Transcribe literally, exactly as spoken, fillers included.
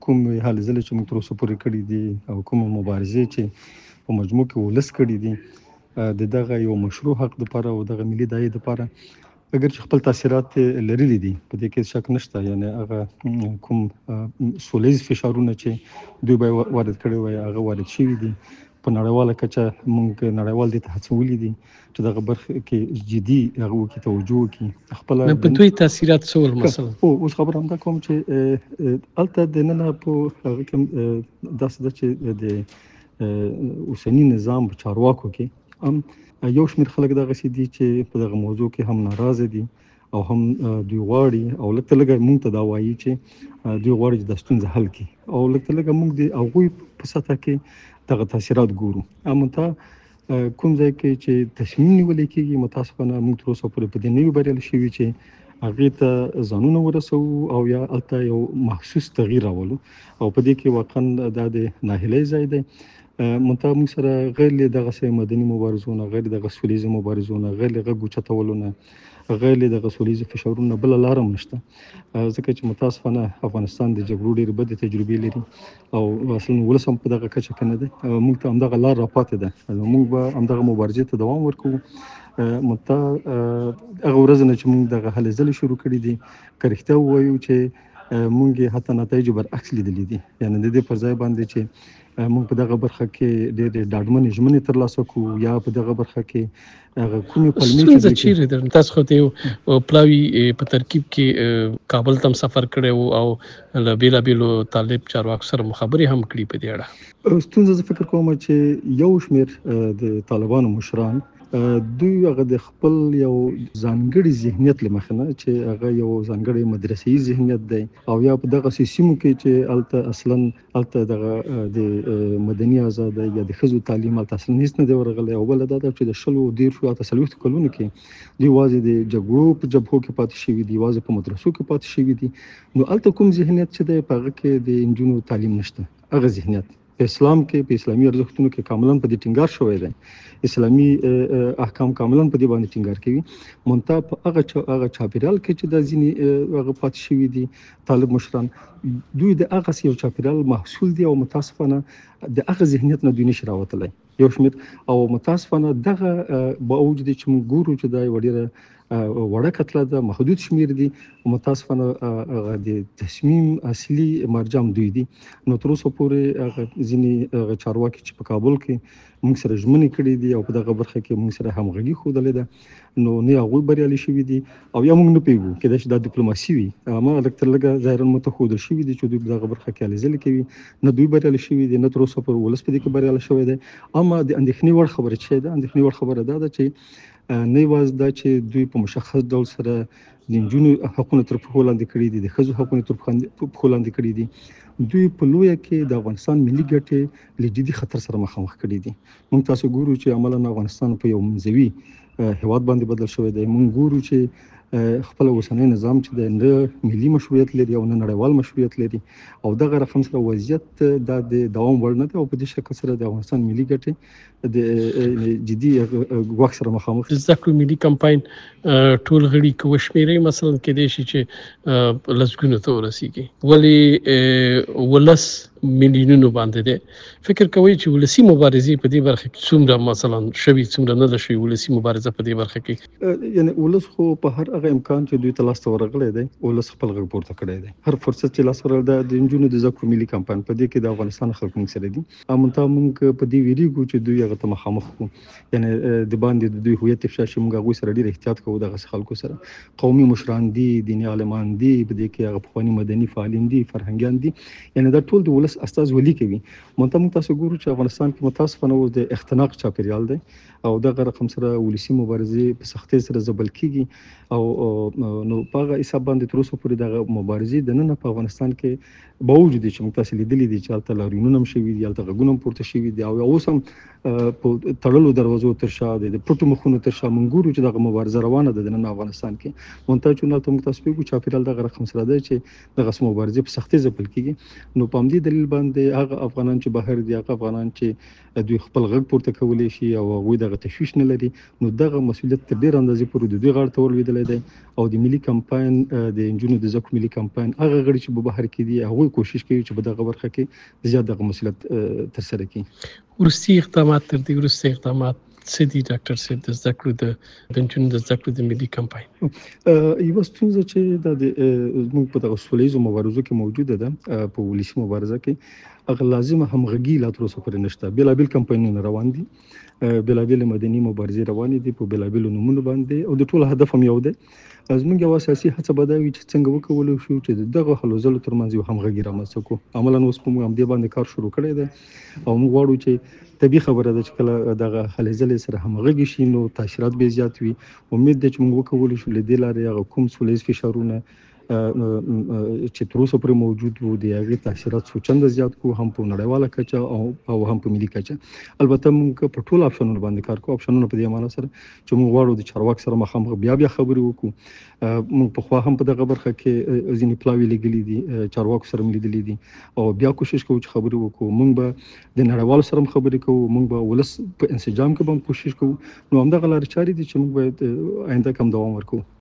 کومې هلې ځلې چې موږ تر اوسه پورې کړي دي او کومې مبارزې چې په مجموع کې ولس کړي دي د دغه یو مشروع حق دپاره او دغه ملي داعیې دپاره اگر چې خپل تاثیرات لرلي دي په دې کې شک نشته. یعنې هغه کوم سولیز فشارونه چې دوی به وارد کړي وای هغه وارد شوي دي. په نړیواله کچه موږ نړیوال دې ته هڅولي دي چې دغه برخه کې جدي هغه وکړي، توجه وکړي. خپله په دوی تاثیرات څه ول مثلا اوس خبره همدا کوم چې هلته دننه په هغه کې داسې ده چې د اوسني نظام په چارواکو کې هم یو شمېر خلک دغسې دي چې په دغه موضوع کې هم ناراضه دي او هم دوی غواړي او لږ تر لږه موږ ته دا وایي چې دوی غواړي چې دا ستونزه حل کړي او لږ تر لږه موږ د هغوی په سطحه کې دغه تاثیرات ګورو. همونته کوم ځای کې چې تصمیم نیول کېږي متاسفانه موږ تر اوسه پورې په دې نه یو بریالي شوي چې هغې ته ځانونه ورسوو او یا هلته یو محسوس تغییر راولو او په دې کې واقعا دا د ناهیلۍ ځای دی. منتها موږ سره غیر له دغسې مدني مبارزو نه، غیر دغه سولیزو مبارزو نه، غیر له غږ اوچتولو نه، غیر له دغه سولیزو فشارونو نه بله لاره هم نشته، ځکه چې متاسفانه افغانستان د جګړو ډېرې بدې تجربې لري او اصلا ولس هم په دغه کچه کې نه دی. موږ ته همدغه لار راپاتې ده، موږ به همدغه مبارزې ته دوام ورکوو. منتها هغه ورځ نه چې موږ دغه هلې ځلې شروع کړي دي که رښتیا ووایو چې موږ یې حتی نتایجو برعکس لیدلي دي. یعنې د دې پر ځای باندې چې موږ په دغه برخه کې ډېرې ډاډمنې ژمنې ترلاسه کړو یا په دغه برخه کې هغه کومې پلمې ستونزه چیرې ده؟ تاسو خو ته یو پلاوي په ترکیب کې کابل ته سفر کړی و او له بېلابېلو طالب چارواکو سره مخابرې هم کړي په دې اړه. ستونزه زه فکر کوم چې یو شمېر د طالبانو مشران دوی هغه د خپل یو ځانګړي ذهنیت له مخې نه چې هغه یو ځانګړی مدرسه‌یي ذهنیت دی او یا په دغسې سیمو کې چې هلته اصلا هلته دغه د مدني ازادۍ یا د ښځو تعلیم هلته اصلا هېڅ نه دی ورغلی او بله دا ده چې د شلو دېرشو اته څلوېښتو کلونو کې دوی یوازې د جګړو په جبهو کې پاتې شوي دي، یوازې په مدرسو کې پاتې شوي دي. نو هلته کوم ذهنیت چې دی په هغه کې د نجونو تعلیم نشته. هغه ذهنیت په اسلام کې په اسلامي ارزښتونو کې کاملا په دې ټینګار شوی دی، اسلامي احکام کاملا په دې باندې ټینګار کوي. منتها په هغه هغه چاپیریال کې چې دا ځینې هغه پاتې شوي دي طالب مشران دوی د هغسې یو چاپیریال محصول دي او متاسفانه د هغه ذهنیت نه دوی نشي راوتلی یو شمېر او متاسفانه دغه باوجود دی چې موږ ګورو چې دا یوه ډېره وړه کتله ده، محدود شمېر دي. متاسفانه د تصمیم اصلي مرجع دوی دي. نو تر اوسه پورې هغه ځینې چارواکي چې په کابل کې موږ سره ژمنې کړي دي او په دغه برخه کې موږ سره همغږي ښودلې ده، نو نه هغوی بریالي شوي دي او یا موږ نه پوهېږو کېدای شي دا ډیپلوماسي وي. اما لږ تر لږه ظاهرا موږ ته ښودل شوي دي چې دوی په دغه برخه کې هلې ځلې کوي، نه دوی بریالي شوي دي، نه تر اوسه پورې ولس په دې کې بریالی شوی دی. اما د اندېښنې وړ خبره چې ده، اندېښنې وړ خبره دا ده چې نه یوازې دا چې دوی په مشخص ډول سره د نجونو حقونه تر پښو لاندې کړي دي، د ښځو حقونه تر پښو لاندې کړي دي، دوی په لویه کې د افغانستان ملي ګټې له جدي خطر سره مخامخ کړي دي. موږ تاسو ګورو چې عملاً افغانستان په یو منځوي هېواد باندې بدل شوی دی. موږ ګورو چې خپل اوسنی نظام چې د نه ملي مشروعیت لري او نه نړیوال مشروعیت لري او دغه رقم سره وضعیت دا د دوام وړ نه دی او په دې شکل سره د افغانستان ملي ګټې د جدي ګواښ سره مخامخ دي. زده کړو ملي کمپاین ټول غړي که وشمېرئ مثلا کېدای شي چې لسګونو ته ورسیږي، ولې ولس میلیونونو باندې دی. فکر کوئ چې ولسي مبارزې په دې برخه کې څومره مثلا شوي څومره نه ده شوي ولسي مبارزه په دې برخه کې؟ یعنې ولس خو په هر هغه امکان چې دوی ته لاس ته ورغلی دی ولس خپل غږ پورته کړی دی. هر فرصت چې لاس ورغلی دی د نجونو د زده کړو ملي کمپاین په دې کې د افغانستان خلک موږ سره دي. منتها موږ په دې ویریږو چې دوی هغه ته مخامخ کړو، یعنې د باندې د دوی هویت افشا شي. موږ هغوی سره ډېر احتیاط کوو، دغسې خلکو سره قومي مشران دي، دیني عالمان دي، په دې کې هغه پخواني مدني فعالین دي، فرهنګیان دي، یعنې دا ټول د ولس استازولي کوي. منتها موږ تاسو ګورو چې افغانستان کې متاسفانه اوس د اختناق چاپیریال دی او دغه رقم سره ولسي مبارزې په سختۍ سره ځپل کېږي او نو په هغه حساب باندې تر اوسه پورې دغه مبارزې دننه په افغانستان کې باوجود چې موږ تاسو لیدلي دي چې هلته لاریونونه هم شوي دي، هلته غږونه هم پورته شوي دي او اوس هم په تړلو دروازو تر شا د پټو مخونو تر شا موږ ګورو چې دغه مبارزه روانه ده دننه افغانستان کې. منتها چې هلته موږ تاسو پوهېږو چاپیریال دغه رقم سره دی چې دغسې مبارزې په سختۍ ځپل کېږي. نو په همدې دلیل باندې هغه افغانان چې بهر دي، هغه افغانان چې دوی خپل غږ پورته کولی شي او هغوی دغه تشویش نه لري، نو دغه مسؤلیت تر ډېرې اندازې پورې د دوی غاړې ته ولوېدلی دی دی او د ملي کمپاین د انجونو د زکو ملي کمپاین هغه غړي چې په بهر کې دي هغه کوشش کوي چې په دغه برخه کې زیات دغه مسولیت تر سره کړي. ورستي اقدامات تر دې ورستي اقدامات څه دي ډاکټر صاحب د زده کړو د انجونو د زده کړو د ملي کمپاین؟ یوه ستونزه چې د زموږ په دغه سولیزو مبارزو کې موجوده ده په ولسي مبارزه کې هغه لازمه همغږي لا تر اوسه پورې نشته. بېلابېل کمپاینونه روان دي، بېلابېل مدني مبارزې روانې دي په بېلابېلو نومونو باندې او د ټولو هدف هم یو دی. زموږ یو اساسي هڅه به دا وي چې څنګه وکولی شو چې دغه هلو ځلو ترمنځ یو همغږي رامنځته کړو. عملاً اوس په موږ همدې باندې کار شروع کړی دی او موږ غواړو چې طبیعي خبره ده چې کله دغه هلې ځلې سره همغږي شي نو تاثیرات به زیات وي. امید دی چې موږ وکولی شو له دې لارې هغه کوم سولیز فشارونه چې تر اوسه پورې موجود وو د هغې تاثیرات څو چنده زیات کړو، هم په نړیواله کچه او هم په ملي کچه. البته موږ په ټولو اپشنونو باندې کار کوو. اپشنونه په دې معنا سره چې موږ غواړو د چارواکو سره مخامخ بیا بیا خبرې وکړو. موږ پخوا هم په دغه برخه کې ځینې پلاوي لیږلي دي، چارواکو سره مو لیدلي دي او بیا کوشش کوو چې خبرې وکړو. موږ به د نړیوالو سره هم خبرې کوو، موږ به ولس په انسجام کې به هم کوشش کوو. نو همدغه لارې چارې دي چې موږ باید آینده کې هم دوام ورکړو.